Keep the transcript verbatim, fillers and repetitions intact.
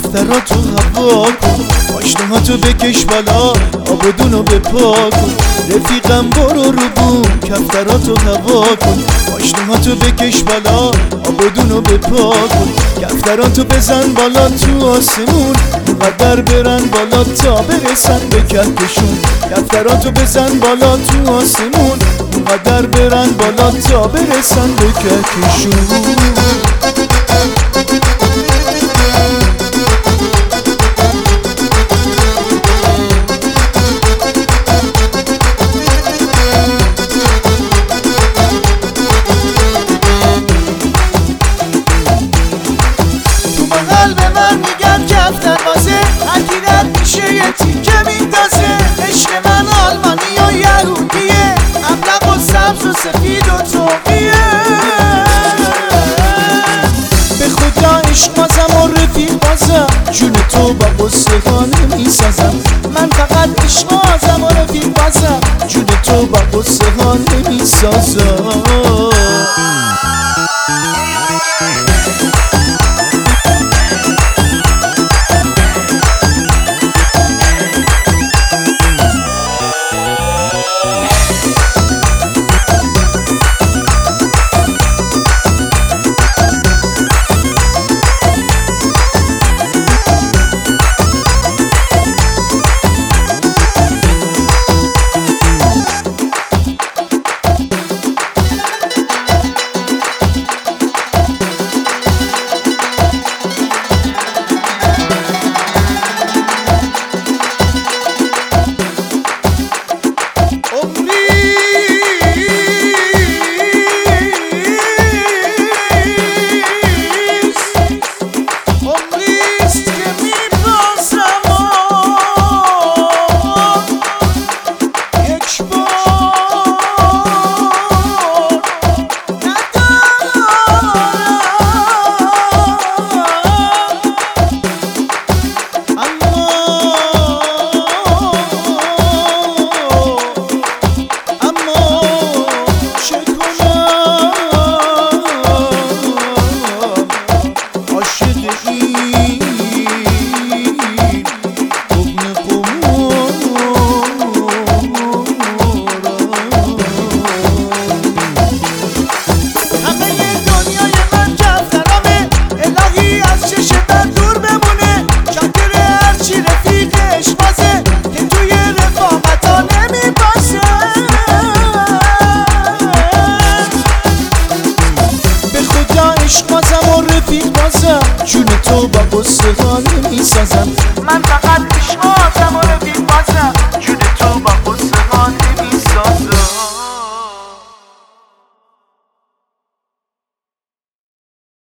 کفتراتو هوا کن، آشناهاتو بکش بالا، آبادونو بپا کن. رفیقم برو رو بوم، کفتراتو هوا کن، آشناهاتو بکش بالا، آبادونو بپا کن. کفتراتو بزن بالا تو آسمون، اونقدر برن بالا تا برسن به کهکشون. کفتراتو بزن بالا تو آسمون، اونقدر برن بالا تا برسن به کهکشون. قلب من میگن کفتر بازه، هرکی رد میشه یه تیکه میندازه. عشق من آلمانی و یهودیه، ابلق و سبز و سفید و توقیه. به خدا عشق بازم و رفیق بازم، جون تو با قصه ها نمیسازم. من فقط عشق بازم و رفیق بازم، جون تو با قصه ها نمیسازم. عشق بازم و رفیق بازم، جون تو با قصه ها نمیسازم. من فقط